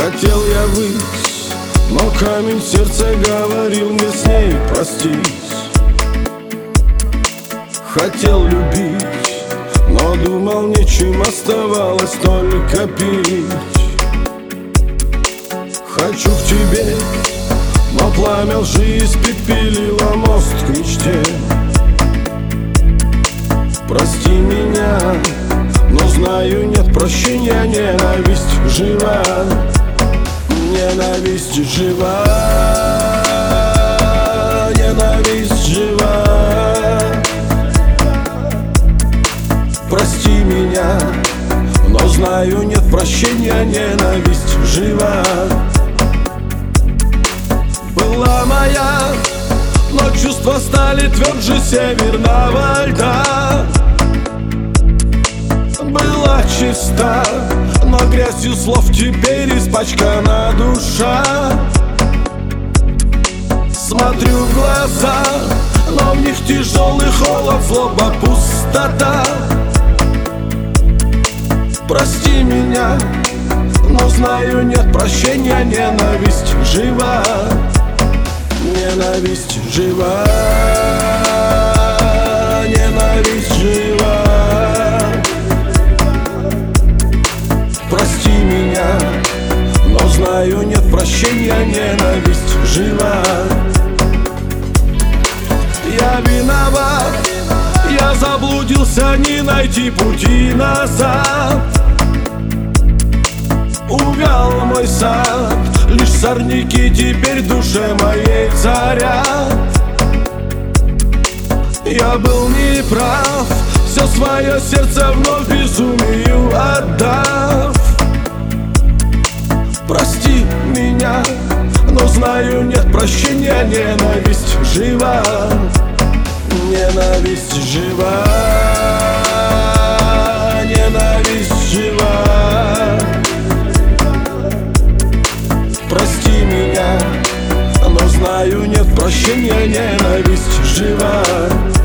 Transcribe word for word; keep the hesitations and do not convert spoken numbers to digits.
Хотел я выйти, но камень в сердце говорил мне с ней простись. Хотел любить, но думал, нечем оставалось только пить. Хочу к тебе, но пламя лжи испепелило мост к мечте. Прости меня, но знаю, нет прощения. Ненависть жива, ненависть жива, ненависть жива. Прости меня, но знаю, нет прощения. Ненависть жива. Была моя, но чувства стали тверже северного льда. Была чиста, но грязью слов теперь испачкана душа. Смотрю в глаза, но в них тяжелый холод, злоба, пустота. Прости меня, но знаю, нет прощения. Ненависть жива, ненависть жива, ненависть жива. Прости меня, но знаю, нет прощения. Ненависть жива. Я виноват, я заблудился, не найти пути назад. Увял мой сад, лишь сорняки теперь в душе моей царят. Я был неправ, все свое сердце вновь безумию отдав. Прости меня, но знаю, нет прощения. Ненависть жива, ненависть жива, ненависть жива. Прости меня, но знаю, нет прощения. Ненависть жива.